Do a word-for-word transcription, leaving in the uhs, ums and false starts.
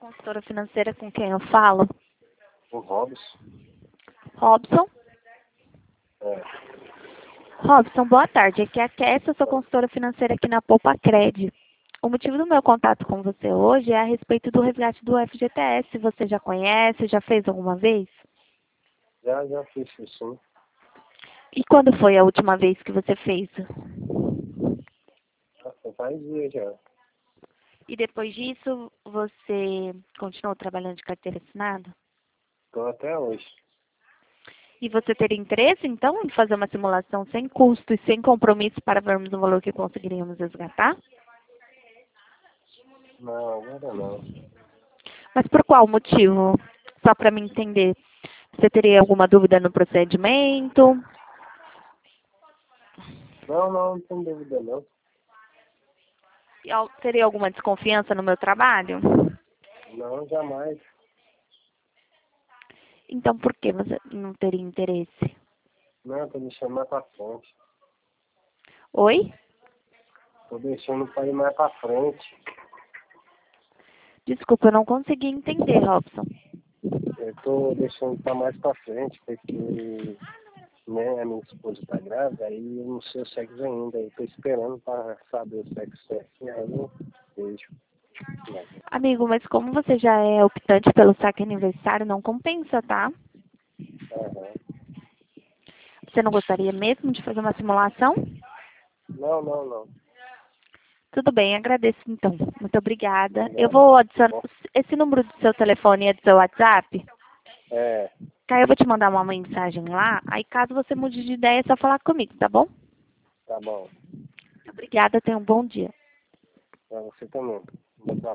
consultora financeira com quem eu falo? O Robson. Robson? É. Robson, boa tarde. Aqui é a Kessia, sou consultora financeira aqui na Poupa Cred. O motivo do meu contato com você hoje é a respeito do resgate do F G T S. Você já conhece? Já fez alguma vez? Já, já fiz isso, sim. E quando foi a última vez que você fez? Já faz dias já. E depois disso, você continuou trabalhando de carteira assinada? Estou até hoje. E você teria interesse, então, em fazer uma simulação sem custo e sem compromisso para vermos o valor que conseguiríamos resgatar? Não, agora não. Mas por qual motivo? Só para me entender. Você teria alguma dúvida no procedimento? Não, não, não tem dúvida não. E al- Teria alguma desconfiança no meu trabalho? Não, jamais. Então, por que você não teria interesse? Não, estou deixando mais para frente. Oi? Estou deixando para ir mais para frente. Desculpa, eu não consegui entender, Robson. Eu estou deixando para mais para frente, porque né, a minha esposa está grávida, aí eu não sei o sexo ainda. Eu estou esperando para saber o sexo certinho, aí eu vejo. Amigo, mas como você já é optante pelo saque aniversário, não compensa, tá? Aham. Você não gostaria mesmo de fazer uma simulação? Não, não, não. Tudo bem, agradeço então. Muito obrigada. Eu Obrigado. vou adicionar. Esse número do seu telefone é do seu WhatsApp? É, Aí eu vou te mandar uma mensagem lá. Aí caso você mude de ideia, é só falar comigo, tá bom? tá bom. Obrigada, tenha um bom dia. Para você também. Boa